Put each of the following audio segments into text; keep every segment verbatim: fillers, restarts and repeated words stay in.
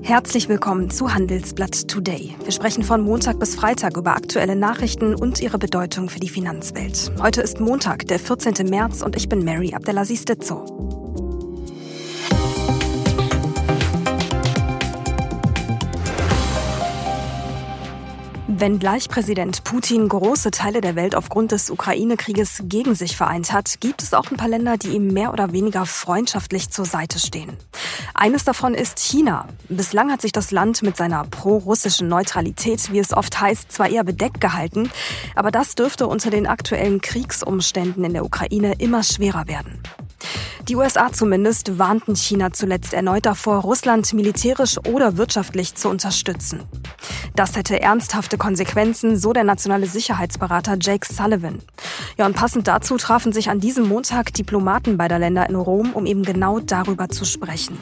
Herzlich willkommen zu Handelsblatt Today. Wir sprechen von Montag bis Freitag über aktuelle Nachrichten und ihre Bedeutung für die Finanzwelt. Heute ist Montag, der vierzehnten März und ich bin Mary Abdelaziz Ditzo. Wenngleich Präsident Putin große Teile der Welt aufgrund des Ukraine-Krieges gegen sich vereint hat, gibt es auch ein paar Länder, die ihm mehr oder weniger freundschaftlich zur Seite stehen. Eines davon ist China. Bislang hat sich das Land mit seiner pro-russischen Neutralität, wie es oft heißt, zwar eher bedeckt gehalten, aber das dürfte unter den aktuellen Kriegsumständen in der Ukraine immer schwerer werden. Die U S A zumindest warnten China zuletzt erneut davor, Russland militärisch oder wirtschaftlich zu unterstützen. Das hätte ernsthafte Konsequenzen, so der nationale Sicherheitsberater Jake Sullivan. Ja, und passend dazu trafen sich an diesem Montag Diplomaten beider Länder in Rom, um eben genau darüber zu sprechen.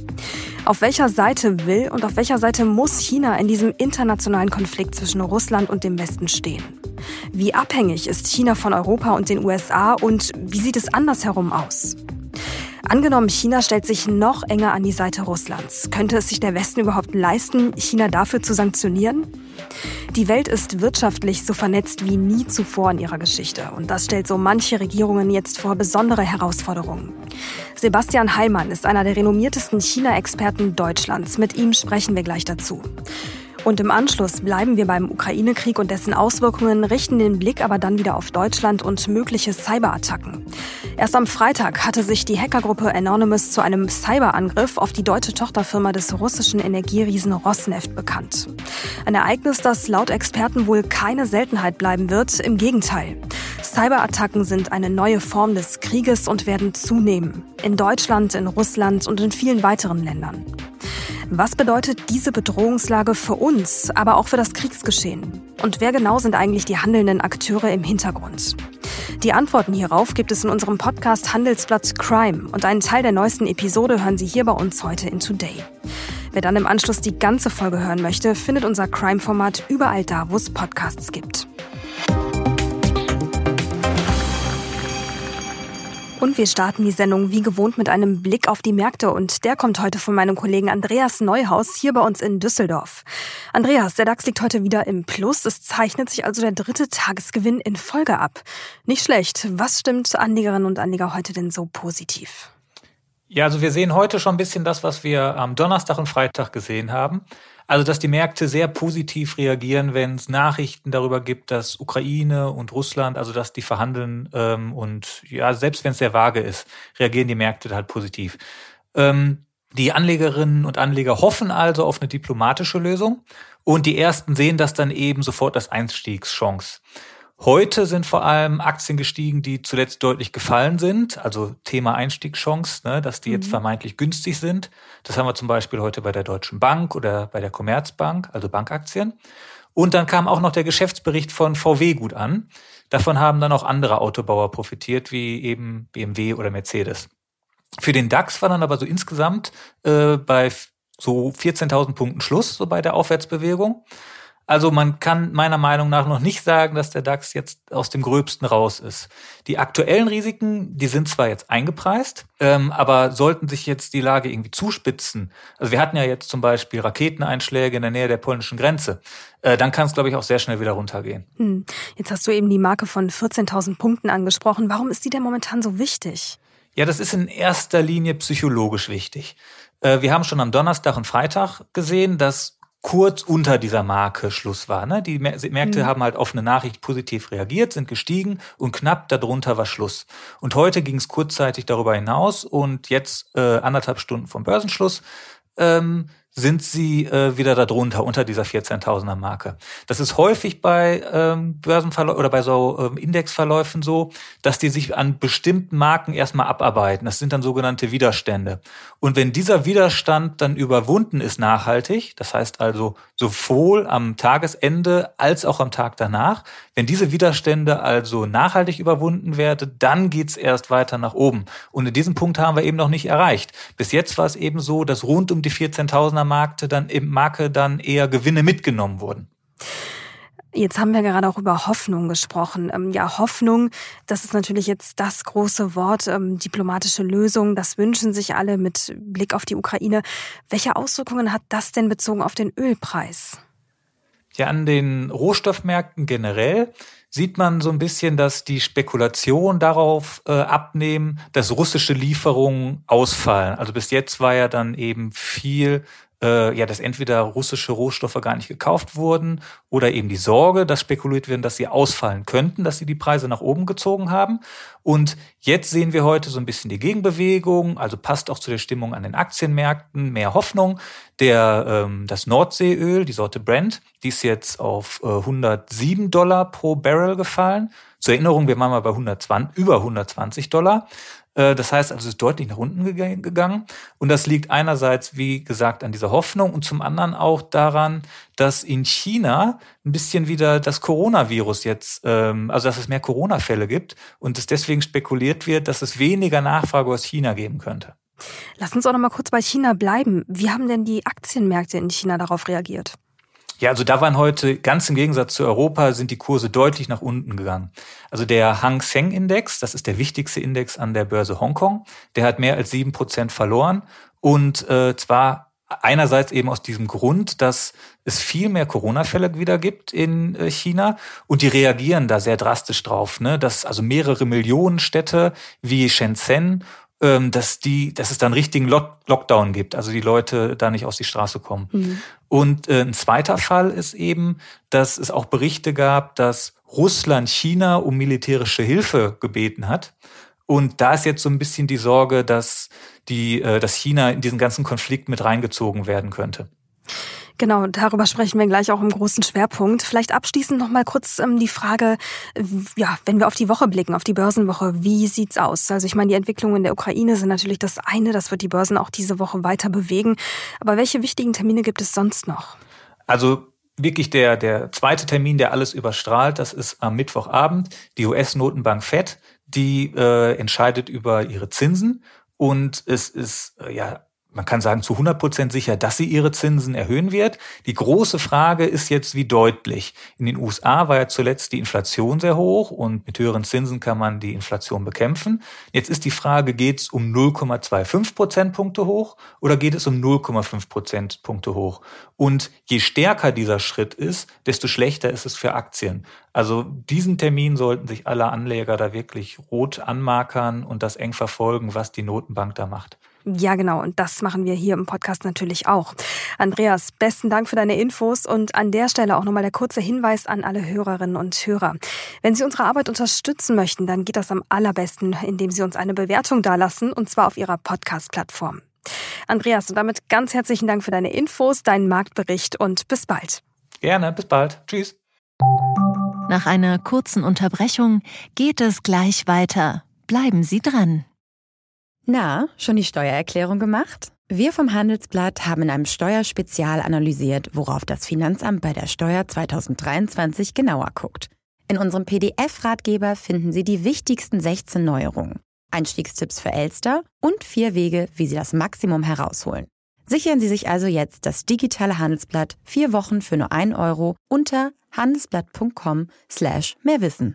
Auf welcher Seite will und auf welcher Seite muss China in diesem internationalen Konflikt zwischen Russland und dem Westen stehen? Wie abhängig ist China von Europa und den U S A und wie sieht es andersherum aus? Angenommen, China stellt sich noch enger an die Seite Russlands. Könnte es sich der Westen überhaupt leisten, China dafür zu sanktionieren? Die Welt ist wirtschaftlich so vernetzt wie nie zuvor in ihrer Geschichte. Und das stellt so manche Regierungen jetzt vor besondere Herausforderungen. Sebastian Heilmann ist einer der renommiertesten China-Experten Deutschlands. Mit ihm sprechen wir gleich dazu. Und im Anschluss bleiben wir beim Ukraine-Krieg und dessen Auswirkungen, richten den Blick aber dann wieder auf Deutschland und mögliche Cyberattacken. Erst am Freitag hatte sich die Hackergruppe Anonymous zu einem Cyberangriff auf die deutsche Tochterfirma des russischen Energieriesen Rosneft bekannt. Ein Ereignis, das laut Experten wohl keine Seltenheit bleiben wird. Im Gegenteil. Cyberattacken sind eine neue Form des Krieges und werden zunehmen. In Deutschland, in Russland und in vielen weiteren Ländern. Was bedeutet diese Bedrohungslage für uns, aber auch für das Kriegsgeschehen? Und wer genau sind eigentlich die handelnden Akteure im Hintergrund? Die Antworten hierauf gibt es in unserem Podcast Handelsblatt Crime und einen Teil der neuesten Episode hören Sie hier bei uns heute in Today. Wer dann im Anschluss die ganze Folge hören möchte, findet unser Crime-Format überall da, wo es Podcasts gibt. Und wir starten die Sendung wie gewohnt mit einem Blick auf die Märkte und der kommt heute von meinem Kollegen Andreas Neuhaus hier bei uns in Düsseldorf. Andreas, der DAX liegt heute wieder im Plus. Es zeichnet sich also der dritte Tagesgewinn in Folge ab. Nicht schlecht. Was stimmt Anlegerinnen und Anleger heute denn so positiv? Ja, also wir sehen heute schon ein bisschen das, was wir am Donnerstag und Freitag gesehen haben. Also, dass die Märkte sehr positiv reagieren, wenn es Nachrichten darüber gibt, dass Ukraine und Russland, also dass die verhandeln ähm, und ja, selbst wenn es sehr vage ist, reagieren die Märkte halt positiv. Ähm, die Anlegerinnen und Anleger hoffen also auf eine diplomatische Lösung und die Ersten sehen das dann eben sofort als Einstiegschance. Heute sind vor allem Aktien gestiegen, die zuletzt deutlich gefallen sind. Also Thema Einstiegschance, ne, dass die jetzt vermeintlich günstig sind. Das haben wir zum Beispiel heute bei der Deutschen Bank oder bei der Commerzbank, also Bankaktien. Und dann kam auch noch der Geschäftsbericht von V W gut an. Davon haben dann auch andere Autobauer profitiert, wie eben B M W oder Mercedes. Für den DAX war dann aber so insgesamt äh, bei so vierzehntausend Punkten Schluss, so bei der Aufwärtsbewegung. Also man kann meiner Meinung nach noch nicht sagen, dass der DAX jetzt aus dem Gröbsten raus ist. Die aktuellen Risiken, die sind zwar jetzt eingepreist, ähm, aber sollten sich jetzt die Lage irgendwie zuspitzen, also wir hatten ja jetzt zum Beispiel Raketeneinschläge in der Nähe der polnischen Grenze, äh, dann kann es, glaube ich, auch sehr schnell wieder runtergehen. Hm. Jetzt hast du eben die Marke von vierzehntausend Punkten angesprochen. Warum ist die denn momentan so wichtig? Ja, das ist in erster Linie psychologisch wichtig. Äh, wir haben schon am Donnerstag und Freitag gesehen, dass kurz unter dieser Marke Schluss war. Ne? Die Märkte mhm. haben halt auf eine Nachricht positiv reagiert, sind gestiegen und knapp darunter war Schluss. Und heute ging es kurzzeitig darüber hinaus und jetzt äh, anderthalb Stunden vom Börsenschluss ähm, sind sie äh, wieder darunter, unter dieser vierzehntausender Marke. Das ist häufig bei ähm, Börsenverläufen oder bei so ähm, Indexverläufen so, dass die sich an bestimmten Marken erstmal abarbeiten. Das sind dann sogenannte Widerstände. Und wenn dieser Widerstand dann überwunden ist nachhaltig, das heißt also sowohl am Tagesende als auch am Tag danach, wenn diese Widerstände also nachhaltig überwunden werden, dann geht's erst weiter nach oben. Und in diesem Punkt haben wir eben noch nicht erreicht. Bis jetzt war es eben so, dass rund um die vierzehntausender Marke dann, Marke dann eher Gewinne mitgenommen wurden. Jetzt haben wir gerade auch über Hoffnung gesprochen. Ähm, ja, Hoffnung, das ist natürlich jetzt das große Wort, ähm, diplomatische Lösung, das wünschen sich alle mit Blick auf die Ukraine. Welche Auswirkungen hat das denn bezogen auf den Ölpreis? Ja, an den Rohstoffmärkten generell sieht man so ein bisschen, dass die Spekulation darauf äh, abnehmen, dass russische Lieferungen ausfallen. Also bis jetzt war ja dann eben viel äh, ja, dass entweder russische Rohstoffe gar nicht gekauft wurden oder eben die Sorge, dass spekuliert wird, dass sie ausfallen könnten, dass sie die Preise nach oben gezogen haben. Und jetzt sehen wir heute so ein bisschen die Gegenbewegung, also passt auch zu der Stimmung an den Aktienmärkten, mehr Hoffnung. Der, ähm, das Nordseeöl, die Sorte Brent, die ist jetzt auf äh, hundertsieben Dollar pro Barrel gefallen. Zur Erinnerung, wir waren mal bei hundertzwanzig, über hundertzwanzig Dollar. Das heißt also, es ist deutlich nach unten gegangen. Und das liegt einerseits, wie gesagt, an dieser Hoffnung und zum anderen auch daran, dass in China ein bisschen wieder das Coronavirus jetzt, also dass es mehr Corona-Fälle gibt und es deswegen spekuliert wird, dass es weniger Nachfrage aus China geben könnte. Lass uns auch noch mal kurz bei China bleiben. Wie haben denn die Aktienmärkte in China darauf reagiert? Ja, also da waren heute, ganz im Gegensatz zu Europa, sind die Kurse deutlich nach unten gegangen. Also der Hang Seng Index, das ist der wichtigste Index an der Börse Hongkong, der hat mehr als sieben Prozent verloren. Und äh, zwar einerseits eben aus diesem Grund, dass es viel mehr Corona-Fälle wieder gibt in äh, China und die reagieren da sehr drastisch drauf, ne? Dass also mehrere Millionen Städte wie Shenzhen, dass die, dass es da einen richtigen Lockdown gibt, also die Leute da nicht auf die Straße kommen. Mhm. Und äh, ein zweiter Fall ist eben, dass es auch Berichte gab, dass Russland China um militärische Hilfe gebeten hat. Und da ist jetzt so ein bisschen die Sorge, dass die, äh, dass China in diesen ganzen Konflikt mit reingezogen werden könnte. Genau, darüber sprechen wir gleich auch im großen Schwerpunkt. Vielleicht abschließend noch mal kurz ähm, die Frage, ja, wenn wir auf die Woche blicken, auf die Börsenwoche, wie sieht's aus? Also ich meine, die Entwicklungen in der Ukraine sind natürlich das eine, das wird die Börsen auch diese Woche weiter bewegen. Aber welche wichtigen Termine gibt es sonst noch? Also wirklich der, der zweite Termin, der alles überstrahlt, das ist am Mittwochabend die U S-Notenbank Fed, die äh, entscheidet über ihre Zinsen und es ist, äh, ja, man kann sagen, zu hundert Prozent sicher, dass sie ihre Zinsen erhöhen wird. Die große Frage ist jetzt, wie deutlich. In den U S A war ja zuletzt die Inflation sehr hoch und mit höheren Zinsen kann man die Inflation bekämpfen. Jetzt ist die Frage, geht es um null Komma fünfundzwanzig Prozentpunkte hoch oder geht es um null Komma fünf Prozentpunkte hoch? Und je stärker dieser Schritt ist, desto schlechter ist es für Aktien. Also diesen Termin sollten sich alle Anleger da wirklich rot anmarkern und das eng verfolgen, was die Notenbank da macht. Ja, genau. Und das machen wir hier im Podcast natürlich auch. Andreas, besten Dank für deine Infos und an der Stelle auch nochmal der kurze Hinweis an alle Hörerinnen und Hörer. Wenn Sie unsere Arbeit unterstützen möchten, dann geht das am allerbesten, indem Sie uns eine Bewertung dalassen und zwar auf Ihrer Podcast-Plattform. Andreas, und damit ganz herzlichen Dank für deine Infos, deinen Marktbericht und bis bald. Gerne, bis bald. Tschüss. Nach einer kurzen Unterbrechung geht es gleich weiter. Bleiben Sie dran. Na, schon die Steuererklärung gemacht? Wir vom Handelsblatt haben in einem Steuerspezial analysiert, worauf das Finanzamt bei der Steuer zwanzig dreiundzwanzig genauer guckt. In unserem P D F-Ratgeber finden Sie die wichtigsten sechzehn Neuerungen, Einstiegstipps für Elster und vier Wege, wie Sie das Maximum herausholen. Sichern Sie sich also jetzt das digitale Handelsblatt vier Wochen für nur ein Euro unter handelsblatt punkt com slash mehrwissen.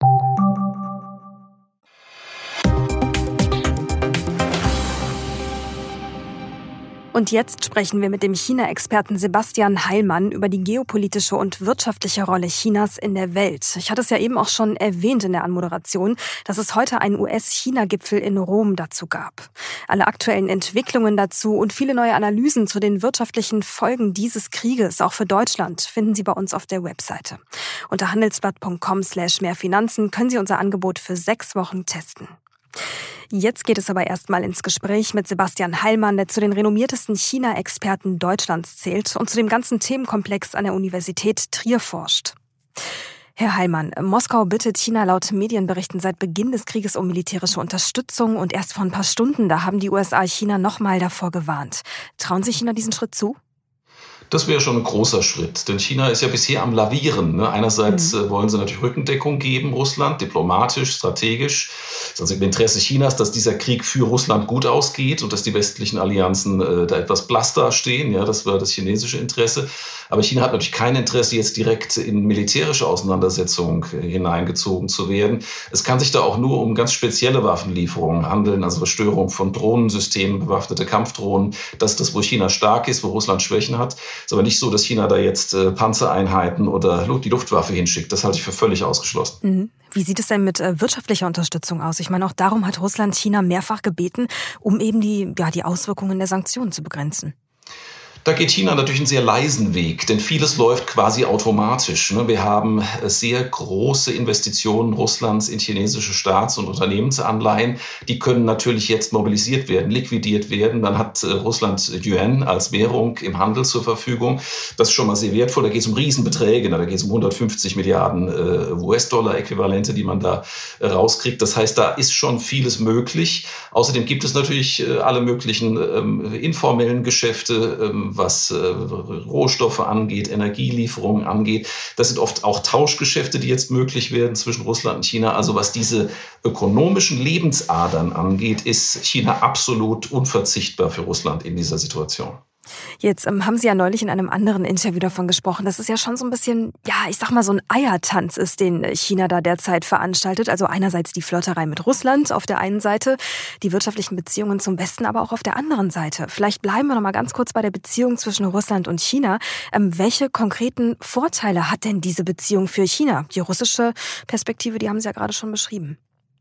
Und jetzt sprechen wir mit dem China-Experten Sebastian Heilmann über die geopolitische und wirtschaftliche Rolle Chinas in der Welt. Ich hatte es ja eben auch schon erwähnt in der Anmoderation, dass es heute einen U S-China-Gipfel in Rom dazu gab. Alle aktuellen Entwicklungen dazu und viele neue Analysen zu den wirtschaftlichen Folgen dieses Krieges, auch für Deutschland, finden Sie bei uns auf der Webseite. Unter handelsblatt punkt com slash mehrfinanzen können Sie unser Angebot für sechs Wochen testen. Jetzt geht es aber erstmal ins Gespräch mit Sebastian Heilmann, der zu den renommiertesten China-Experten Deutschlands zählt und zu dem ganzen Themenkomplex an der Universität Trier forscht. Herr Heilmann, Moskau bittet China laut Medienberichten seit Beginn des Krieges um militärische Unterstützung und erst vor ein paar Stunden, da haben die U S A China nochmal davor gewarnt. Trauen Sie China diesen Schritt zu? Das wäre schon ein großer Schritt, denn China ist ja bisher am Lavieren. Ne? Einerseits mhm. wollen sie natürlich Rückendeckung geben, Russland, diplomatisch, strategisch. Es ist also im Interesse Chinas, dass dieser Krieg für Russland gut ausgeht und dass die westlichen Allianzen äh, da etwas blass dastehen. Ja, das war das chinesische Interesse. Aber China hat natürlich kein Interesse, jetzt direkt in militärische Auseinandersetzungen äh, hineingezogen zu werden. Es kann sich da auch nur um ganz spezielle Waffenlieferungen handeln, also Störung von Drohnensystemen, bewaffnete Kampfdrohnen. Das ist das, wo China stark ist, wo Russland Schwächen hat. Es ist aber nicht so, dass China da jetzt äh, Panzereinheiten oder die Luftwaffe hinschickt. Das halte ich für völlig ausgeschlossen. Mhm. Wie sieht es denn mit äh, wirtschaftlicher Unterstützung aus? Ich meine, auch darum hat Russland China mehrfach gebeten, um eben die, ja, die Auswirkungen der Sanktionen zu begrenzen. Da geht China natürlich einen sehr leisen Weg, denn vieles läuft quasi automatisch. Wir haben sehr große Investitionen Russlands in chinesische Staats- und Unternehmensanleihen. Die können natürlich jetzt mobilisiert werden, liquidiert werden. Dann hat Russland Yuan als Währung im Handel zur Verfügung. Das ist schon mal sehr wertvoll. Da geht es um Riesenbeträge. Da geht es um hundertfünfzig Milliarden U S-Dollar-Äquivalente, die man da rauskriegt. Das heißt, da ist schon vieles möglich. Außerdem gibt es natürlich alle möglichen informellen Geschäfte, was äh, Rohstoffe angeht, Energielieferungen angeht. Das sind oft auch Tauschgeschäfte, die jetzt möglich werden zwischen Russland und China. Also was diese ökonomischen Lebensadern angeht, ist China absolut unverzichtbar für Russland in dieser Situation. Jetzt ähm, haben Sie ja neulich in einem anderen Interview davon gesprochen, dass es ja schon so ein bisschen, ja, ich sag mal, so ein Eiertanz ist, den China da derzeit veranstaltet. Also einerseits die Flirterei mit Russland auf der einen Seite, die wirtschaftlichen Beziehungen zum Westen aber auch auf der anderen Seite. Vielleicht bleiben wir noch mal ganz kurz bei der Beziehung zwischen Russland und China. Ähm, welche konkreten Vorteile hat denn diese Beziehung für China? Die russische Perspektive, die haben Sie ja gerade schon beschrieben.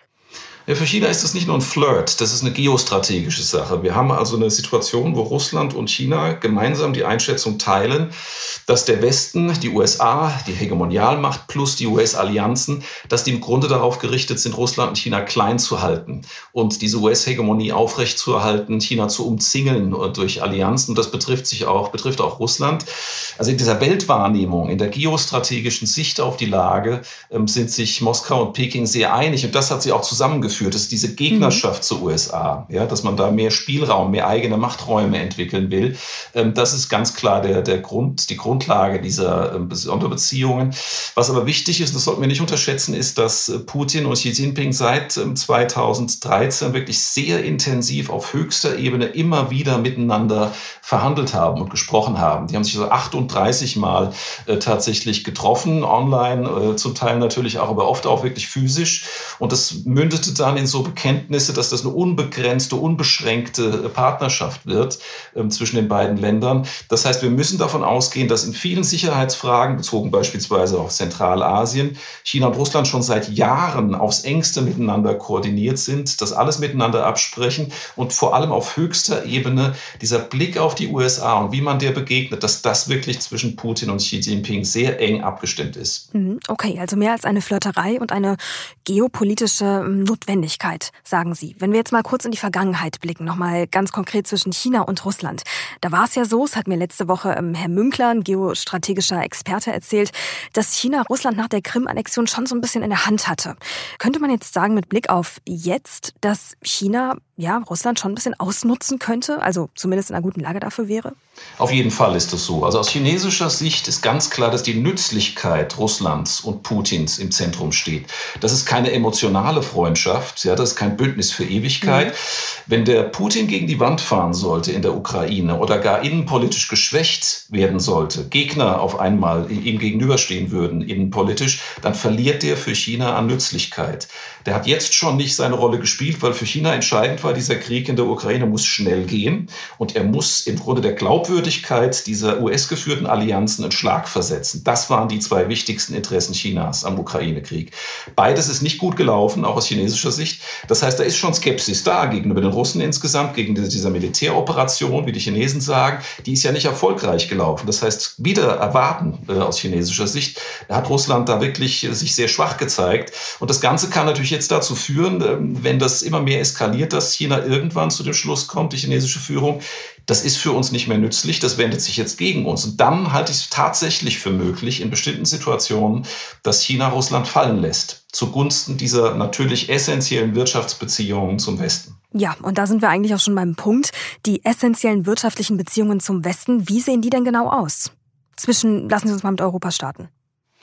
Ja, für China ist das nicht nur ein Flirt, das ist eine geostrategische Sache. Wir haben also eine Situation, wo Russland und China gemeinsam die Einschätzung teilen, dass der Westen, die U S A, die Hegemonialmacht plus die U S-Allianzen, dass die im Grunde darauf gerichtet sind, Russland und China klein zu halten und diese U S-Hegemonie aufrechtzuerhalten, China zu umzingeln durch Allianzen. Und das betrifft sich auch, betrifft auch Russland. Also in dieser Weltwahrnehmung, in der geostrategischen Sicht auf die Lage sind sich Moskau und Peking sehr einig. Und das hat sie auch zusammengeführt. Das ist diese Gegnerschaft mhm. zur U S A, ja, dass man da mehr Spielraum, mehr eigene Machträume entwickeln will. Das ist ganz klar der, der Grund, die Grundlage dieser Sonderbeziehungen. Was aber wichtig ist, das sollten wir nicht unterschätzen, ist, dass Putin und Xi Jinping seit zweitausenddreizehn wirklich sehr intensiv auf höchster Ebene immer wieder miteinander verhandelt haben und gesprochen haben. Die haben sich so achtunddreißig Mal äh, tatsächlich getroffen, online, äh, zum Teil natürlich auch, aber oft auch wirklich physisch. Und das mündete dann in so Bekenntnisse, dass das eine unbegrenzte, unbeschränkte Partnerschaft wird äh, zwischen den beiden Ländern. Das heißt, wir müssen davon ausgehen, dass in vielen Sicherheitsfragen, bezogen beispielsweise auf Zentralasien, China und Russland schon seit Jahren aufs engste miteinander koordiniert sind, das alles miteinander absprechen und vor allem auf höchster Ebene dieser Blick auf die U S A und wie man der begegnet, dass das wirklich zwischen Putin und Xi Jinping sehr eng abgestimmt ist. Okay, also mehr als eine Flirterei und eine geopolitische Notwendigkeit, sagen Sie. Wenn wir jetzt mal kurz in die Vergangenheit blicken, nochmal ganz konkret zwischen China und Russland. Da war es ja so, es hat mir letzte Woche ähm, Herr Münkler, ein geostrategischer Experte, erzählt, dass China Russland nach der Krim-Annexion schon so ein bisschen in der Hand hatte. Könnte man jetzt sagen, mit Blick auf jetzt, dass China ja Russland schon ein bisschen ausnutzen könnte, also zumindest in einer guten Lage dafür wäre? Auf jeden Fall ist das so. Also aus chinesischer Sicht ist ganz klar, dass die Nützlichkeit Russlands und Putins im Zentrum steht. Das ist keine emotionale Freundschaft, ja, das ist kein Bündnis für Ewigkeit. Mhm. Wenn der Putin gegen die Wand fahren sollte in der Ukraine oder gar innenpolitisch geschwächt werden sollte, Gegner auf einmal ihm gegenüberstehen würden innenpolitisch, dann verliert der für China an Nützlichkeit. Der hat jetzt schon nicht seine Rolle gespielt, weil für China entscheidend war, dieser Krieg in der Ukraine muss schnell gehen und er muss im Grunde der Glaubwürdigkeit dieser U S-geführten Allianzen einen Schlag versetzen. Das waren die zwei wichtigsten Interessen Chinas am Ukraine-Krieg. Beides ist nicht gut gelaufen, auch aus chinesischer Sicht. Das heißt, da ist schon Skepsis da gegenüber den Russen insgesamt, gegen dieser Militäroperation, wie die Chinesen sagen. Die ist ja nicht erfolgreich gelaufen. Das heißt, wieder erwarten äh, aus chinesischer Sicht, hat Russland da wirklich äh, sich sehr schwach gezeigt. Und das Ganze kann natürlich jetzt dazu führen, äh, wenn das immer mehr eskaliert, dass China irgendwann zu dem Schluss kommt, die chinesische Führung, das ist für uns nicht mehr nützlich, das wendet sich jetzt gegen uns. Und dann halte ich es tatsächlich für möglich, in bestimmten Situationen, dass China Russland fallen lässt, zugunsten dieser natürlich essentiellen Wirtschaftsbeziehungen zum Westen. Ja, und da sind wir eigentlich auch schon beim Punkt. Die essentiellen wirtschaftlichen Beziehungen zum Westen, wie sehen die denn genau aus? Zwischen, lassen Sie uns mal mit Europa starten.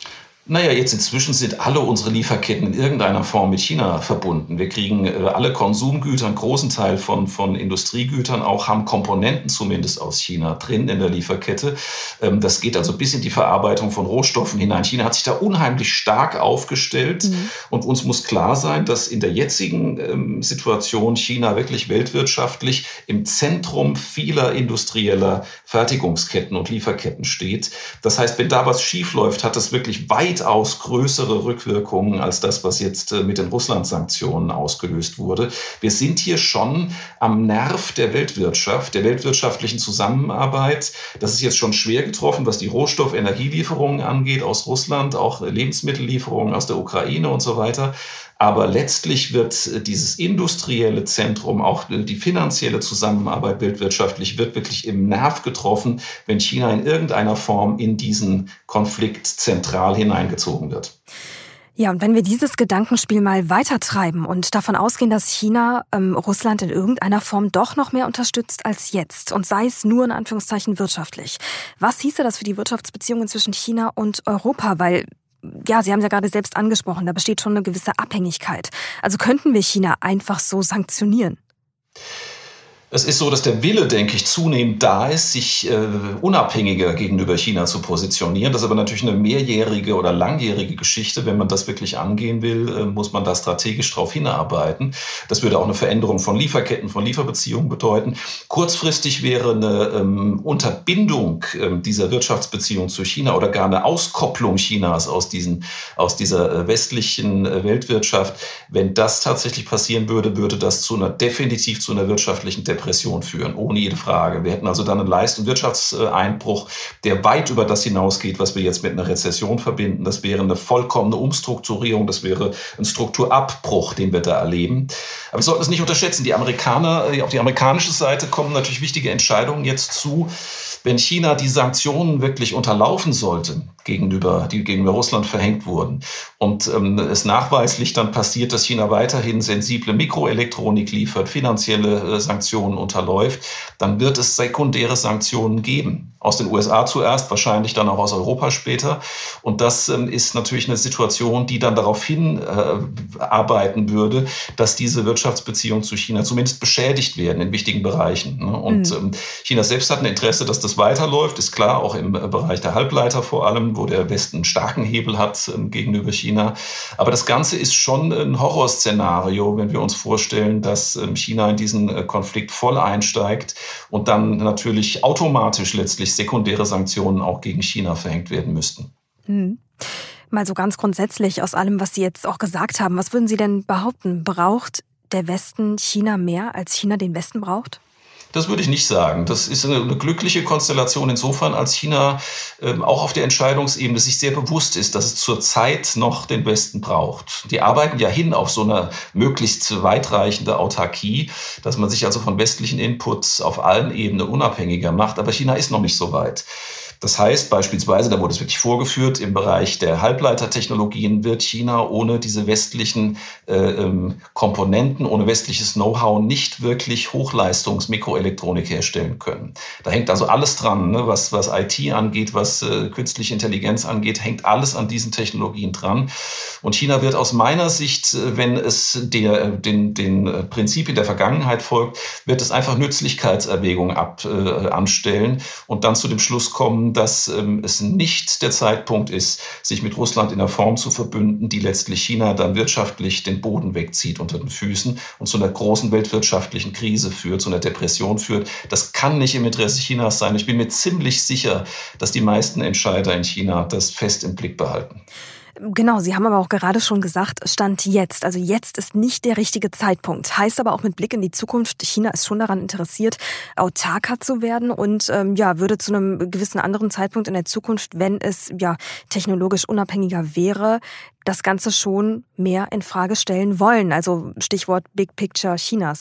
Naja, jetzt inzwischen sind alle unsere Lieferketten in irgendeiner Form mit China verbunden. Wir kriegen äh, alle Konsumgüter, einen großen Teil von, von Industriegütern auch, haben Komponenten zumindest aus China drin in der Lieferkette. Ähm, das geht also bis in die Verarbeitung von Rohstoffen hinein. China hat sich da unheimlich stark aufgestellt. Mhm. Und uns muss klar sein, dass in der jetzigen ähm, Situation China wirklich weltwirtschaftlich im Zentrum vieler industrieller Fertigungsketten und Lieferketten steht. Das heißt, wenn da was schiefläuft, hat das wirklich weit weitaus größere Rückwirkungen als das, was jetzt mit den Russland-Sanktionen ausgelöst wurde. Wir sind hier schon am Nerv der Weltwirtschaft, der weltwirtschaftlichen Zusammenarbeit. Das ist jetzt schon schwer getroffen, was die Rohstoff-Energielieferungen angeht aus Russland, auch Lebensmittellieferungen aus der Ukraine und so weiter. Aber letztlich wird dieses industrielle Zentrum, auch die finanzielle Zusammenarbeit weltwirtschaftlich, wird wirklich im Nerv getroffen, wenn China in irgendeiner Form in diesen Konflikt zentral hineingezogen wird. Ja, und wenn wir dieses Gedankenspiel mal weitertreiben und davon ausgehen, dass China ähm, Russland in irgendeiner Form doch noch mehr unterstützt als jetzt und sei es nur in Anführungszeichen wirtschaftlich, was hieße das für die Wirtschaftsbeziehungen zwischen China und Europa? Weil ja, Sie haben es ja gerade selbst angesprochen, da besteht schon eine gewisse Abhängigkeit. Also könnten wir China einfach so sanktionieren? Es ist so, dass der Wille, denke ich, zunehmend da ist, sich äh, unabhängiger gegenüber China zu positionieren. Das ist aber natürlich eine mehrjährige oder langjährige Geschichte. Wenn man das wirklich angehen will, äh, muss man da strategisch drauf hinarbeiten. Das würde auch eine Veränderung von Lieferketten, von Lieferbeziehungen bedeuten. Kurzfristig wäre eine ähm, Unterbindung äh, dieser Wirtschaftsbeziehung zu China oder gar eine Auskopplung Chinas aus, diesen, aus dieser äh, westlichen äh, Weltwirtschaft. Wenn das tatsächlich passieren würde, würde das zu einer definitiv zu einer wirtschaftlichen Depression Depression führen, ohne jede Frage. Wir hätten also dann einen Leist- und Wirtschaftseinbruch, der weit über das hinausgeht, was wir jetzt mit einer Rezession verbinden. Das wäre eine vollkommene Umstrukturierung, das wäre ein Strukturabbruch, den wir da erleben. Aber wir sollten es nicht unterschätzen. Die Amerikaner, auf die amerikanische Seite kommen natürlich wichtige Entscheidungen jetzt zu. Wenn China die Sanktionen wirklich unterlaufen sollte, gegenüber, die gegenüber Russland verhängt wurden, und ähm, es nachweislich dann passiert, dass China weiterhin sensible Mikroelektronik liefert, finanzielle äh, Sanktionen unterläuft, dann wird es sekundäre Sanktionen geben. Aus den U S A zuerst, wahrscheinlich dann auch aus Europa später. Und das ähm, ist natürlich eine Situation, die dann darauf hinarbeiten äh, würde, dass diese Wirtschaftsbeziehungen zu China zumindest beschädigt werden in wichtigen Bereichen. Ne? Und mhm. ähm, China selbst hat ein Interesse, dass das weiterläuft, ist klar, auch im Bereich der Halbleiter vor allem, wo der Westen einen starken Hebel hat ähm, gegenüber China. Aber das Ganze ist schon ein Horrorszenario, wenn wir uns vorstellen, dass ähm, China in diesen äh, Konflikt voll einsteigt und dann natürlich automatisch letztlich sekundäre Sanktionen auch gegen China verhängt werden müssten. Hm. Mal so ganz grundsätzlich aus allem, was Sie jetzt auch gesagt haben, was würden Sie denn behaupten? Braucht der Westen China mehr, als China den Westen braucht? Das würde ich nicht sagen. Das ist eine, eine glückliche Konstellation insofern, als China ähm, auch auf der Entscheidungsebene sich sehr bewusst ist, dass es zurzeit noch den Westen braucht. Die arbeiten ja hin auf so eine möglichst weitreichende Autarkie, dass man sich also von westlichen Inputs auf allen Ebenen unabhängiger macht. Aber China ist noch nicht so weit. Das heißt beispielsweise, da wurde es wirklich vorgeführt, im Bereich der Halbleitertechnologien wird China ohne diese westlichen äh, ähm, Komponenten, ohne westliches Know-how nicht wirklich Hochleistungs-Mikroelektronik herstellen können. Da hängt also alles dran, ne? was, was I T angeht, was äh, künstliche Intelligenz angeht, hängt alles an diesen Technologien dran. Und China wird aus meiner Sicht, wenn es der, den, den Prinzipien der Vergangenheit folgt, wird es einfach Nützlichkeitserwägungen ab, äh, anstellen und dann zu dem Schluss kommen, dass ähm, es nicht der Zeitpunkt ist, sich mit Russland in einer Form zu verbünden, die letztlich China dann wirtschaftlich den Boden wegzieht unter den Füßen und zu einer großen weltwirtschaftlichen Krise führt, zu einer Depression führt. Das kann nicht im Interesse Chinas sein. Ich bin mir ziemlich sicher, dass die meisten Entscheider in China das fest im Blick behalten. Genau, Sie haben aber auch gerade schon gesagt, Stand jetzt. Also jetzt ist nicht der richtige Zeitpunkt. Heißt aber auch mit Blick in die Zukunft, China ist schon daran interessiert, autarker zu werden und ähm, ja, würde zu einem gewissen anderen Zeitpunkt in der Zukunft, wenn es ja technologisch unabhängiger wäre, das Ganze schon mehr in Frage stellen wollen. Also Stichwort Big Picture Chinas.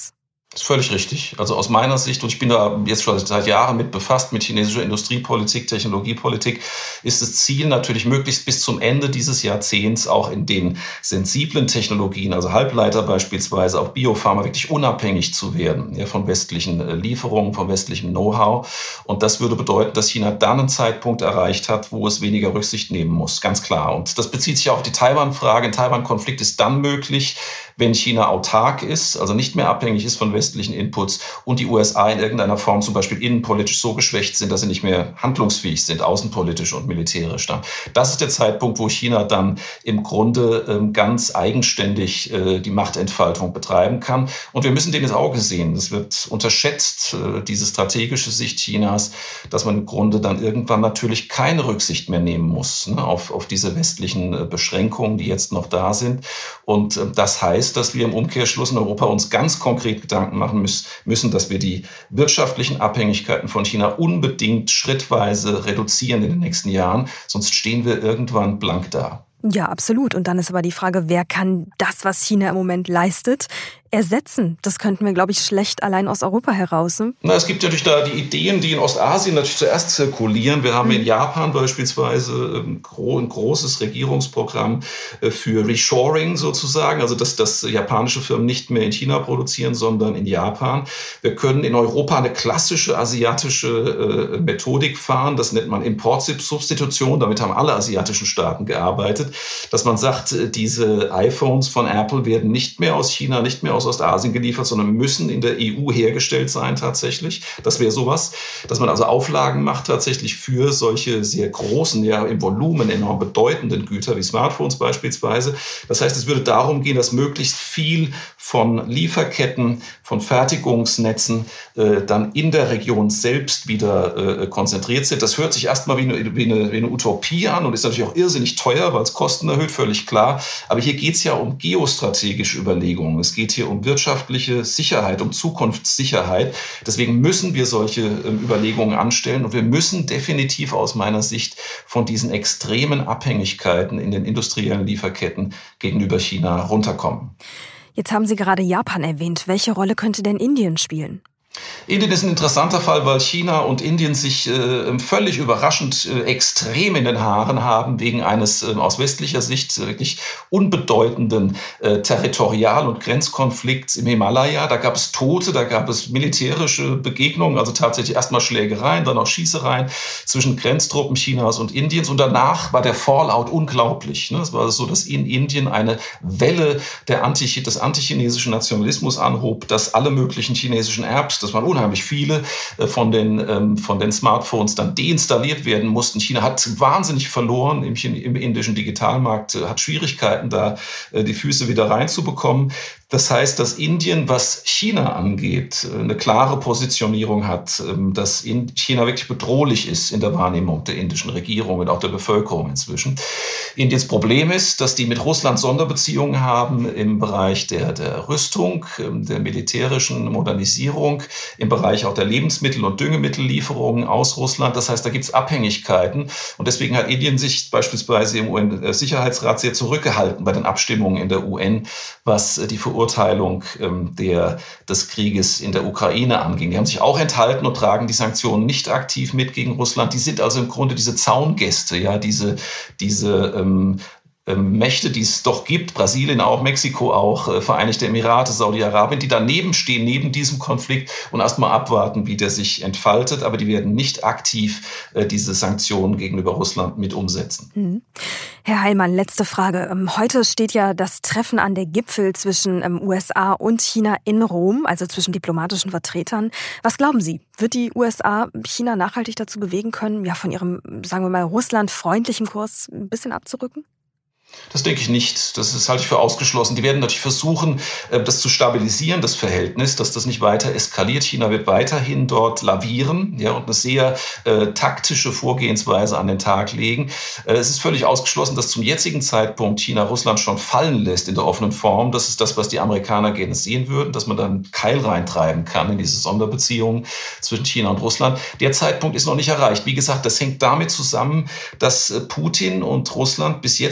Das ist völlig richtig. Also aus meiner Sicht, und ich bin da jetzt schon seit Jahren mit befasst, mit chinesischer Industriepolitik, Technologiepolitik, ist das Ziel natürlich möglichst bis zum Ende dieses Jahrzehnts auch in den sensiblen Technologien, also Halbleiter beispielsweise, auch Biopharma, wirklich unabhängig zu werden, ja, von westlichen Lieferungen, von westlichem Know-how. Und das würde bedeuten, dass China dann einen Zeitpunkt erreicht hat, wo es weniger Rücksicht nehmen muss, ganz klar. Und das bezieht sich auch auf die Taiwan-Frage. Ein Taiwan-Konflikt ist dann möglich, wenn China autark ist, also nicht mehr abhängig ist von westlichen Inputs und die U S A in irgendeiner Form zum Beispiel innenpolitisch so geschwächt sind, dass sie nicht mehr handlungsfähig sind, außenpolitisch und militärisch dann. Das ist der Zeitpunkt, wo China dann im Grunde ähm, ganz eigenständig äh, die Machtentfaltung betreiben kann. Und wir müssen dem ins Auge sehen. Es wird unterschätzt, äh, diese strategische Sicht Chinas, dass man im Grunde dann irgendwann natürlich keine Rücksicht mehr nehmen muss, ne, auf, auf diese westlichen äh, Beschränkungen, die jetzt noch da sind. Und äh, das heißt, dass wir im Umkehrschluss in Europa uns ganz konkret Gedanken machen müssen, dass wir die wirtschaftlichen Abhängigkeiten von China unbedingt schrittweise reduzieren in den nächsten Jahren, sonst stehen wir irgendwann blank da. Ja, absolut. Und dann ist aber die Frage, wer kann das, was China im Moment leistet, ersetzen? Das könnten wir, glaube ich, schlecht allein aus Europa heraus. Ne? Na, es gibt natürlich da die Ideen, die in Ostasien natürlich zuerst zirkulieren. Wir haben mhm. in Japan beispielsweise ein großes Regierungsprogramm für Reshoring sozusagen, also dass, dass japanische Firmen nicht mehr in China produzieren, sondern in Japan. Wir können in Europa eine klassische asiatische äh, Methodik fahren, das nennt man Importsubstitution, damit haben alle asiatischen Staaten gearbeitet, dass man sagt, diese iPhones von Apple werden nicht mehr aus China, nicht mehr aus Ostasien geliefert, sondern müssen in der E U hergestellt sein tatsächlich. Das wäre sowas, dass man also Auflagen macht tatsächlich für solche sehr großen, ja im Volumen enorm bedeutenden Güter wie Smartphones beispielsweise. Das heißt, es würde darum gehen, dass möglichst viel von Lieferketten, von Fertigungsnetzen äh, dann in der Region selbst wieder äh, konzentriert sind. Das hört sich erstmal wie eine, wie, eine, wie eine Utopie an und ist natürlich auch irrsinnig teuer, weil es Kosten erhöht, völlig klar. Aber hier geht es ja um geostrategische Überlegungen. Es geht hier um wirtschaftliche Sicherheit, um Zukunftssicherheit. Deswegen müssen wir solche äh, Überlegungen anstellen und wir müssen definitiv aus meiner Sicht von diesen extremen Abhängigkeiten in den industriellen Lieferketten gegenüber China runterkommen. Jetzt haben Sie gerade Japan erwähnt. Welche Rolle könnte denn Indien spielen? Indien ist ein interessanter Fall, weil China und Indien sich äh, völlig überraschend äh, extrem in den Haaren haben wegen eines äh, aus westlicher Sicht äh, wirklich unbedeutenden äh, Territorial- und Grenzkonflikts im Himalaya. Da gab es Tote, da gab es militärische Begegnungen, also tatsächlich erstmal Schlägereien, dann auch Schießereien zwischen Grenztruppen Chinas und Indiens. Und danach war der Fallout unglaublich. Ne? Es war so, dass in Indien eine Welle der Anti- des antichinesischen Nationalismus anhob, dass alle möglichen chinesischen Apps, das waren unheimlich viele, von den, von den Smartphones dann deinstalliert werden mussten. China hat wahnsinnig verloren im, im indischen Digitalmarkt, hat Schwierigkeiten, da die Füße wieder reinzubekommen. Das heißt, dass Indien, was China angeht, eine klare Positionierung hat, dass China wirklich bedrohlich ist in der Wahrnehmung der indischen Regierung und auch der Bevölkerung inzwischen. Indiens Problem ist, dass die mit Russland Sonderbeziehungen haben im Bereich der, der Rüstung, der militärischen Modernisierung, im Bereich auch der Lebensmittel- und Düngemittellieferungen aus Russland. Das heißt, da gibt es Abhängigkeiten. Und deswegen hat Indien sich beispielsweise im U N-Sicherheitsrat sehr zurückgehalten bei den Abstimmungen in der U N, was die Verurteilung ähm, der, des Krieges in der Ukraine anging. Die haben sich auch enthalten und tragen die Sanktionen nicht aktiv mit gegen Russland. Die sind also im Grunde diese Zaungäste, ja, diese, diese ähm, Mächte, die es doch gibt, Brasilien auch, Mexiko auch, Vereinigte Emirate, Saudi-Arabien, die daneben stehen, neben diesem Konflikt und erstmal abwarten, wie der sich entfaltet. Aber die werden nicht aktiv äh, diese Sanktionen gegenüber Russland mit umsetzen. Mhm. Herr Heilmann, letzte Frage. Heute steht ja das Treffen an, der Gipfel zwischen U S A und China in Rom, also zwischen diplomatischen Vertretern. Was glauben Sie, wird die U S A China nachhaltig dazu bewegen können, ja, von ihrem, sagen wir mal, russlandfreundlichen Kurs ein bisschen abzurücken? Das denke ich nicht. Das, das halte ich für ausgeschlossen. Die werden natürlich versuchen, das zu stabilisieren, das Verhältnis, dass das nicht weiter eskaliert. China wird weiterhin dort lavieren, ja, und eine sehr äh, taktische Vorgehensweise an den Tag legen. Äh, es ist völlig ausgeschlossen, dass zum jetzigen Zeitpunkt China Russland schon fallen lässt in der offenen Form. Das ist das, was die Amerikaner gerne sehen würden, dass man dann einen Keil reintreiben kann in diese Sonderbeziehungen zwischen China und Russland. Der Zeitpunkt ist noch nicht erreicht. Wie gesagt, das hängt damit zusammen, dass Putin und Russland bis jetzt aus Chinesisch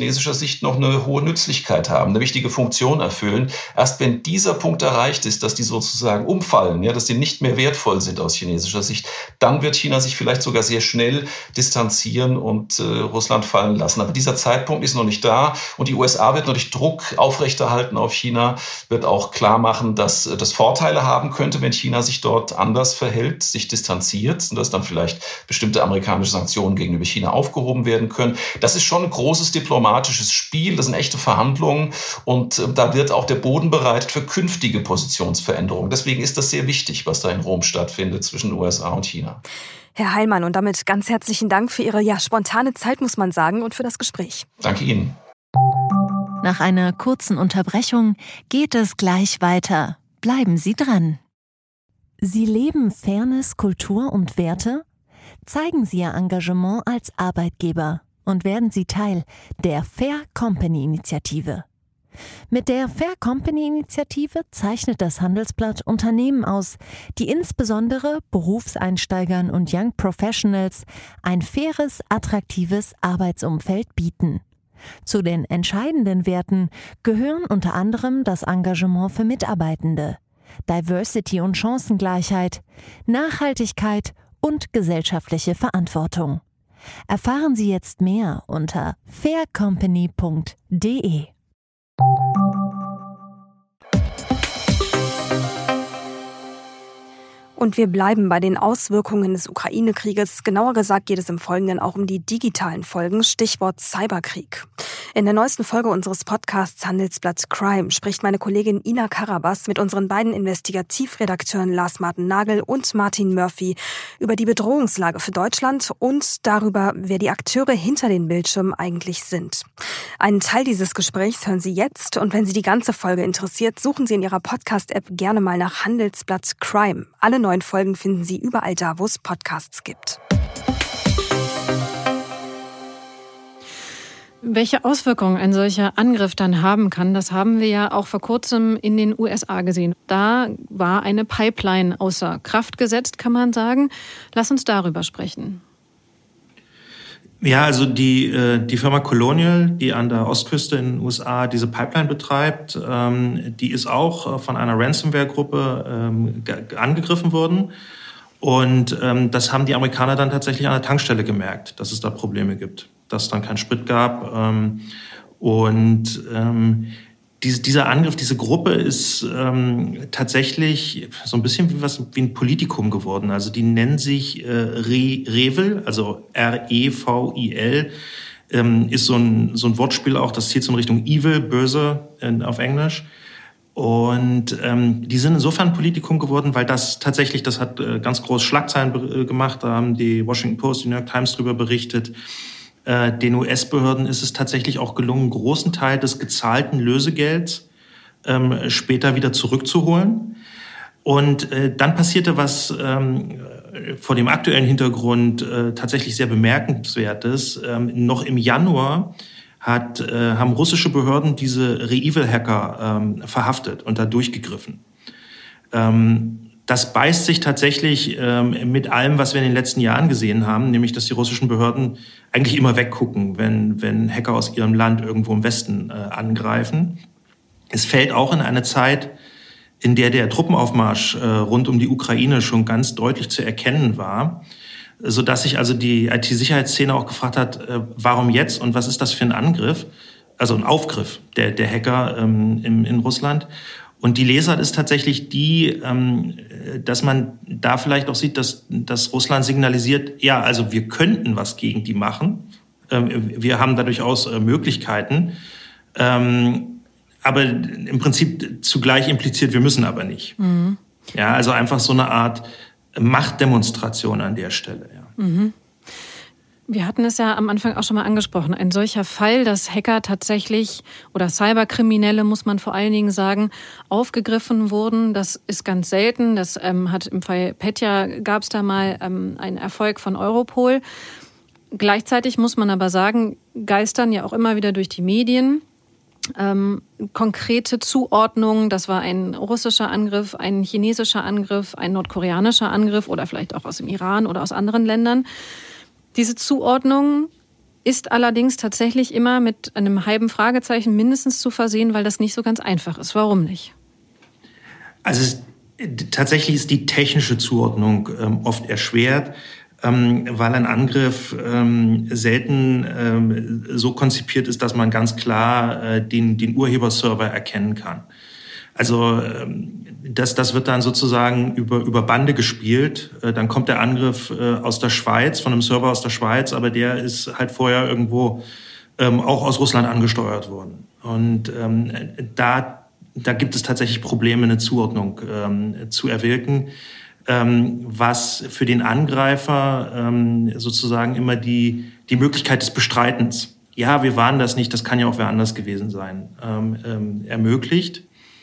chinesischer Sicht noch eine hohe Nützlichkeit haben, eine wichtige Funktion erfüllen. Erst wenn dieser Punkt erreicht ist, dass die sozusagen umfallen, ja, dass die nicht mehr wertvoll sind aus chinesischer Sicht, dann wird China sich vielleicht sogar sehr schnell distanzieren und äh, Russland fallen lassen. Aber dieser Zeitpunkt ist noch nicht da und die U S A wird natürlich Druck aufrechterhalten auf China, wird auch klar machen, dass äh, das Vorteile haben könnte, wenn China sich dort anders verhält, sich distanziert und dass dann vielleicht bestimmte amerikanische Sanktionen gegenüber China aufgehoben werden können. Das ist schon ein großes diplomatisches Spiel, das sind echte Verhandlungen und äh, da wird auch der Boden bereitet für künftige Positionsveränderungen. Deswegen ist das sehr wichtig, was da in Rom stattfindet zwischen U S A und China. Herr Heilmann, und damit ganz herzlichen Dank für Ihre ja spontane Zeit, muss man sagen, und für das Gespräch. Danke Ihnen. Nach einer kurzen Unterbrechung geht es gleich weiter. Bleiben Sie dran. Sie leben Fairness, Kultur und Werte? Zeigen Sie Ihr Engagement als Arbeitgeber und werden Sie Teil der Fair Company Initiative. Mit der Fair Company Initiative zeichnet das Handelsblatt Unternehmen aus, die insbesondere Berufseinsteigern und Young Professionals ein faires, attraktives Arbeitsumfeld bieten. Zu den entscheidenden Werten gehören unter anderem das Engagement für Mitarbeitende, Diversity und Chancengleichheit, Nachhaltigkeit und gesellschaftliche Verantwortung. Erfahren Sie jetzt mehr unter fair company punkt de. Und wir bleiben bei den Auswirkungen des Ukraine-Krieges. Genauer gesagt geht es im Folgenden auch um die digitalen Folgen, Stichwort Cyberkrieg. In der neuesten Folge unseres Podcasts Handelsblatt Crime spricht meine Kollegin Ina Karabas mit unseren beiden Investigativredakteuren Lars-Martin Nagel und Martin Murphy über die Bedrohungslage für Deutschland und darüber, wer die Akteure hinter den Bildschirmen eigentlich sind. Einen Teil dieses Gesprächs hören Sie jetzt und wenn Sie die ganze Folge interessiert, suchen Sie in Ihrer Podcast-App gerne mal nach Handelsblatt Crime. Alle neuen Folgen finden Sie überall da, wo es Podcasts gibt. Welche Auswirkungen ein solcher Angriff dann haben kann, das haben wir ja auch vor kurzem in den U S A gesehen. Da war eine Pipeline außer Kraft gesetzt, kann man sagen. Lass uns darüber sprechen. Ja, also die, die Firma Colonial, die an der Ostküste in den U S A diese Pipeline betreibt, die ist auch von einer Ransomware-Gruppe angegriffen worden. Und das haben die Amerikaner dann tatsächlich an der Tankstelle gemerkt, dass es da Probleme gibt, dass es dann keinen Sprit gab. Und dieser Angriff, diese Gruppe ist tatsächlich so ein bisschen wie was wie ein Politikum geworden. Also die nennen sich Revil, also R E V I L, ist so ein, so ein Wortspiel auch, das zielt so in Richtung Evil, böse auf Englisch. Und ähm, die sind insofern Politikum geworden, weil das tatsächlich, das hat äh, ganz groß Schlagzeilen be- gemacht, da haben die Washington Post, die New York Times drüber berichtet. Äh, den U S-Behörden ist es tatsächlich auch gelungen, einen großen Teil des gezahlten Lösegelds ähm, später wieder zurückzuholen. Und äh, dann passierte was ähm, vor dem aktuellen Hintergrund äh, tatsächlich sehr Bemerkenswertes. Ähm, noch im Januar Hat, äh, haben russische Behörden diese Re-Evil-Hacker ähm, verhaftet und da durchgegriffen. Ähm, das beißt sich tatsächlich ähm, mit allem, was wir in den letzten Jahren gesehen haben, nämlich dass die russischen Behörden eigentlich immer weggucken, wenn, wenn Hacker aus ihrem Land irgendwo im Westen äh, angreifen. Es fällt auch in eine Zeit, in der der Truppenaufmarsch äh, rund um die Ukraine schon ganz deutlich zu erkennen war, sodass sich also die I T-Sicherheitsszene auch gefragt hat, äh, warum jetzt und was ist das für ein Angriff, also ein Aufgriff der, der Hacker ähm, in, in Russland. Und die Lesart ist tatsächlich die, ähm, dass man da vielleicht auch sieht, dass, dass Russland signalisiert, ja, also wir könnten was gegen die machen. Ähm, wir haben da durchaus äh, Möglichkeiten. Ähm, aber im Prinzip zugleich impliziert, wir müssen aber nicht. Mhm. Ja, also einfach so eine Art Machtdemonstration an der Stelle. Ja. Mhm. Wir hatten es ja am Anfang auch schon mal angesprochen. Ein solcher Fall, dass Hacker tatsächlich oder Cyberkriminelle, muss man vor allen Dingen sagen, aufgegriffen wurden, das ist ganz selten. Das ähm, hat im Fall Petya gab es da mal ähm, einen Erfolg von Europol. Gleichzeitig muss man aber sagen, geistern ja auch immer wieder durch die Medien Ähm, konkrete Zuordnungen, das war ein russischer Angriff, ein chinesischer Angriff, ein nordkoreanischer Angriff oder vielleicht auch aus dem Iran oder aus anderen Ländern. Diese Zuordnungen ist allerdings tatsächlich immer mit einem halben Fragezeichen mindestens zu versehen, weil das nicht so ganz einfach ist. Warum nicht? Also es, tatsächlich ist die technische Zuordnung ähm, oft erschwert, ähm, weil ein Angriff ähm, selten ähm, so konzipiert ist, dass man ganz klar äh, den, den Urheberserver erkennen kann. Also ähm, das, das wird dann sozusagen über, über Bande gespielt. Äh, dann kommt der Angriff äh, aus der Schweiz, von einem Server aus der Schweiz, aber der ist halt vorher irgendwo ähm, auch aus Russland angesteuert worden. Und ähm, da, da gibt es tatsächlich Probleme, eine Zuordnung ähm, zu erwirken, ähm, was für den Angreifer ähm, sozusagen immer die, die Möglichkeit des Bestreitens, ja, wir waren das nicht, das kann ja auch wer anders gewesen sein, ähm, ähm, ermöglicht.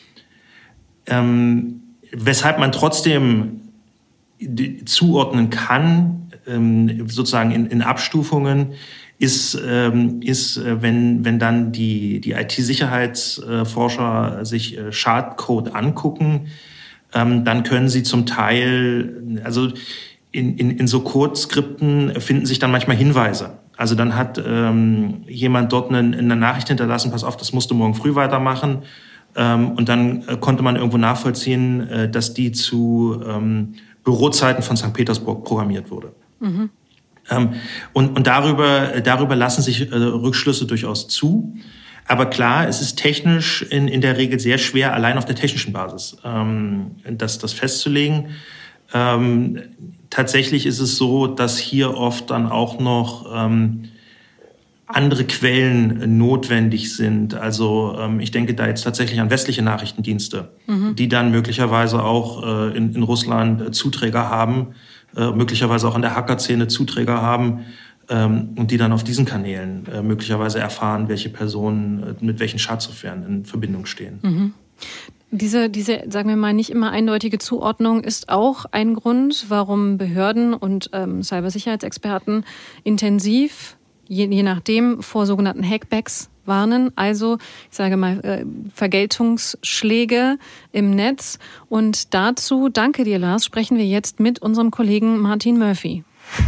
Ähm, weshalb man trotzdem zuordnen kann, ähm, sozusagen in, in Abstufungen, ist, ähm, ist äh, wenn, wenn dann die, die I T-Sicherheitsforscher sich äh, Schadcode angucken, ähm, dann können sie zum Teil, also in, in, in so Codeskripten finden sich dann manchmal Hinweise. Also dann hat ähm, jemand dort eine, eine Nachricht hinterlassen, pass auf, das musst du morgen früh weitermachen. Und dann konnte man irgendwo nachvollziehen, dass die zu ähm, Bürozeiten von Sankt Petersburg programmiert wurde. Mhm. Ähm, und und darüber, darüber lassen sich äh, Rückschlüsse durchaus zu. Aber klar, es ist technisch in, in der Regel sehr schwer, allein auf der technischen Basis ähm, das, das festzulegen. Ähm, tatsächlich ist es so, dass hier oft dann auch noch ähm, andere Quellen notwendig sind. Also ähm, ich denke da jetzt tatsächlich an westliche Nachrichtendienste, mhm. die dann möglicherweise auch äh, in, in Russland äh, Zuträger haben, äh, möglicherweise auch in der Hackerszene Zuträger haben ähm, und die dann auf diesen Kanälen äh, möglicherweise erfahren, welche Personen äh, mit welchen Schadsoftwaren in Verbindung stehen. Mhm. Diese, diese, sagen wir mal, nicht immer eindeutige Zuordnung ist auch ein Grund, warum Behörden und ähm, Cybersicherheitsexperten intensiv Je, je nachdem vor sogenannten Hackbacks warnen, also ich sage mal äh, Vergeltungsschläge im Netz. Und dazu, danke dir Lars, sprechen wir jetzt mit unserem Kollegen Martin Murphy.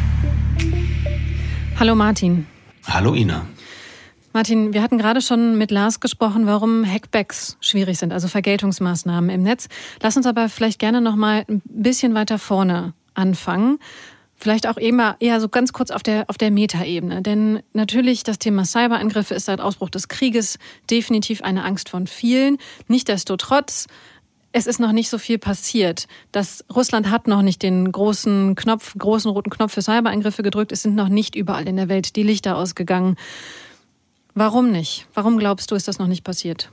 Hallo Martin. Hallo Ina. Martin, wir hatten gerade schon mit Lars gesprochen, warum Hackbacks schwierig sind, also Vergeltungsmaßnahmen im Netz. Lass uns aber vielleicht gerne noch mal ein bisschen weiter vorne anfangen. Vielleicht auch eher, eher so ganz kurz auf der, auf der Metaebene. Denn natürlich das Thema Cyberangriffe ist seit Ausbruch des Krieges definitiv eine Angst von vielen. Nichtsdestotrotz, es ist noch nicht so viel passiert. Das, Russland hat noch nicht den großen Knopf, großen roten Knopf für Cyberangriffe gedrückt. Es sind noch nicht überall in der Welt die Lichter ausgegangen. Warum nicht? Warum glaubst du, ist das noch nicht passiert?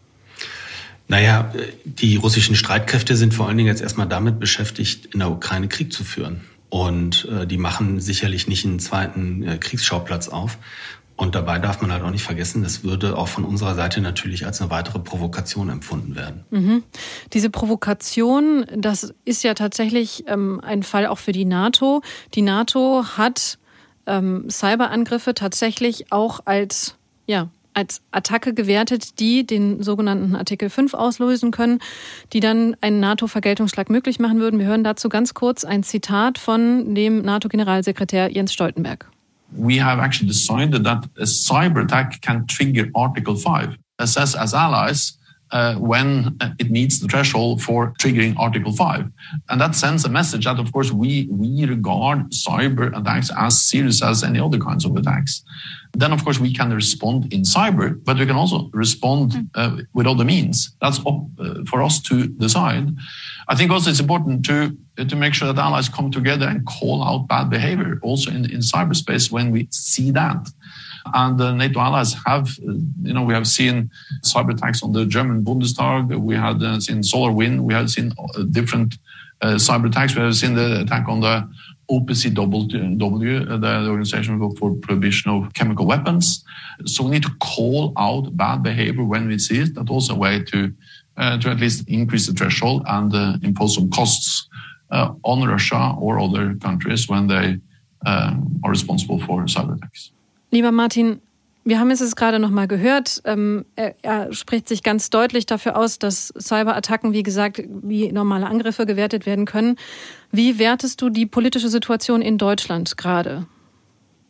Naja, die russischen Streitkräfte sind vor allen Dingen jetzt erstmal damit beschäftigt, in der Ukraine Krieg zu führen. Und äh, die machen sicherlich nicht einen zweiten äh, Kriegsschauplatz auf. Und dabei darf man halt auch nicht vergessen, das würde auch von unserer Seite natürlich als eine weitere Provokation empfunden werden. Mhm. Diese Provokation, das ist ja tatsächlich ähm, ein Fall auch für die NATO. Die NATO hat ähm, Cyberangriffe tatsächlich auch als, ja, als Attacke gewertet, die den sogenannten Artikel fünf auslösen können, die dann einen NATO-Vergeltungsschlag möglich machen würden. Wir hören dazu ganz kurz ein Zitat von dem NATO-Generalsekretär Jens Stoltenberg. We have actually decided that a cyber attack can trigger Article five. Assess as allies uh, when it meets the threshold for triggering Article five. And that sends a message that, of course, we, we regard cyber attacks as serious as any other kinds of attacks. Then, of course, we can respond in cyber, but we can also respond uh, with other means. That's up uh, for us to decide. I think also it's important to to make sure that allies come together and call out bad behavior also in, in cyberspace when we see that. And the NATO allies have, uh, you know, we have seen cyber attacks on the German Bundestag. We had uh, seen SolarWinds. We have seen uh, different uh, cyber attacks. We have seen the attack on the O P C W, the Organization for Prohibition of Chemical Weapons. So we need to call out bad behavior when we see it. That's also a way to uh, to at least increase the threshold and uh, impose some costs uh, on Russia or other countries when they uh, are responsible for cyber attacks. Lieber Martin, wir haben es gerade noch mal gehört. Ähm, er, er spricht sich ganz deutlich dafür aus, dass Cyberattacken, wie gesagt, wie normale Angriffe gewertet werden können. Wie wertest du die politische Situation in Deutschland gerade?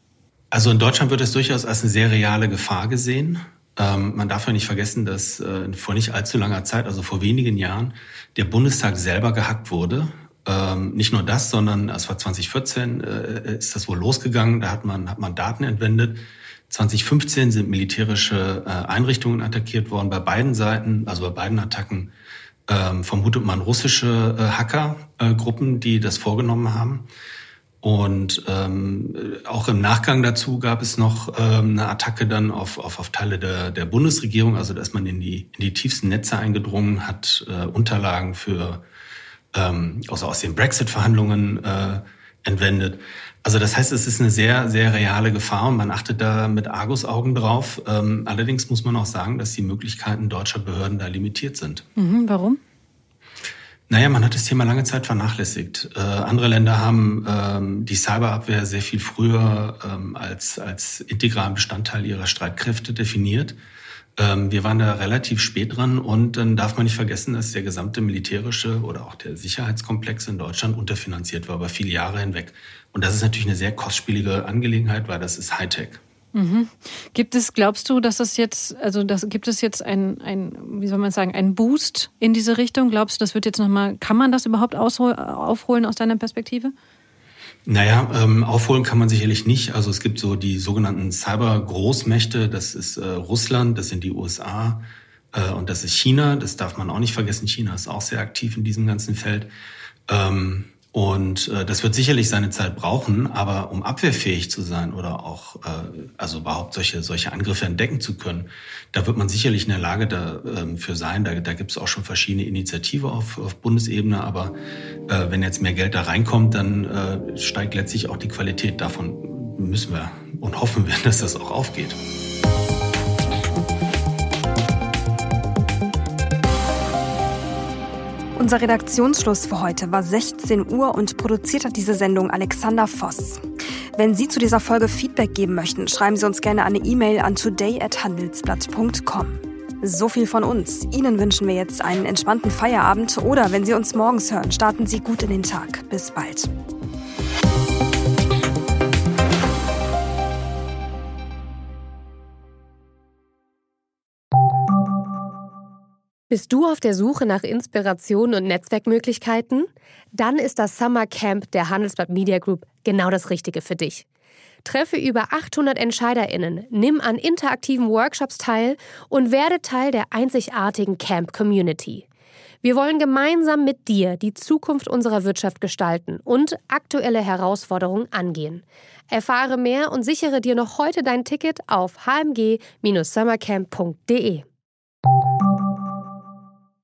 Also in Deutschland wird es durchaus als eine sehr reale Gefahr gesehen. Ähm, man darf ja nicht vergessen, dass äh, vor nicht allzu langer Zeit, also vor wenigen Jahren, der Bundestag selber gehackt wurde. Ähm, nicht nur das, sondern es war zwanzig vierzehn, äh, ist das wohl losgegangen. Da hat man, hat man Daten entwendet. zwanzig fünfzehn sind militärische äh, Einrichtungen attackiert worden. Bei beiden Seiten, also bei beiden Attacken, ähm, vermutet man russische äh, Hackergruppen, äh, die das vorgenommen haben. Und ähm, auch im Nachgang dazu gab es noch ähm, eine Attacke dann auf, auf, auf Teile der, der Bundesregierung, also dass man in die, in die tiefsten Netze eingedrungen hat, äh, Unterlagen für ähm, also aus den Brexit-Verhandlungen äh, entwendet. Also das heißt, es ist eine sehr, sehr reale Gefahr und man achtet da mit Argusaugen drauf. Ähm, allerdings muss man auch sagen, dass die Möglichkeiten deutscher Behörden da limitiert sind. Mhm, warum? Naja, man hat das Thema lange Zeit vernachlässigt. Äh, andere Länder haben ähm, die Cyberabwehr sehr viel früher ähm, als, als integralen Bestandteil ihrer Streitkräfte definiert. Ähm, wir waren da relativ spät dran und dann darf man nicht vergessen, dass der gesamte militärische oder auch der Sicherheitskomplex in Deutschland unterfinanziert war über viele Jahre hinweg. Und das ist natürlich eine sehr kostspielige Angelegenheit, weil das ist Hightech. Mhm. Gibt es, glaubst du, dass es jetzt, also das, gibt es jetzt ein, ein, wie soll man sagen, einen Boost in diese Richtung? Glaubst du, das wird jetzt nochmal, kann man das überhaupt aushol, aufholen aus deiner Perspektive? Naja, ähm, aufholen kann man sicherlich nicht. Also es gibt so die sogenannten Cyber-Großmächte, das ist äh, Russland, das sind die U S A äh, und das ist China. Das darf man auch nicht vergessen. China ist auch sehr aktiv in diesem ganzen Feld. Ähm, Und äh, das wird sicherlich seine Zeit brauchen, aber um abwehrfähig zu sein oder auch äh, also überhaupt solche solche Angriffe entdecken zu können, da wird man sicherlich in der Lage dafür ähm, sein. Da, da gibt es auch schon verschiedene Initiativen auf, auf Bundesebene, aber äh, wenn jetzt mehr Geld da reinkommt, dann äh, steigt letztlich auch die Qualität. Davon müssen wir und hoffen wir, dass das auch aufgeht. Unser Redaktionsschluss für heute war sechzehn Uhr und produziert hat diese Sendung Alexander Voss. Wenn Sie zu dieser Folge Feedback geben möchten, schreiben Sie uns gerne eine E-Mail an today at handelsblatt punkt com. So viel von uns. Ihnen wünschen wir jetzt einen entspannten Feierabend oder wenn Sie uns morgens hören, starten Sie gut in den Tag. Bis bald. Bist du auf der Suche nach Inspiration und Netzwerkmöglichkeiten? Dann ist das Summer Camp der Handelsblatt Media Group genau das Richtige für dich. Treffe über achthundert EntscheiderInnen, nimm an interaktiven Workshops teil und werde Teil der einzigartigen Camp-Community. Wir wollen gemeinsam mit dir die Zukunft unserer Wirtschaft gestalten und aktuelle Herausforderungen angehen. Erfahre mehr und sichere dir noch heute dein Ticket auf h m g dash summercamp punkt d e.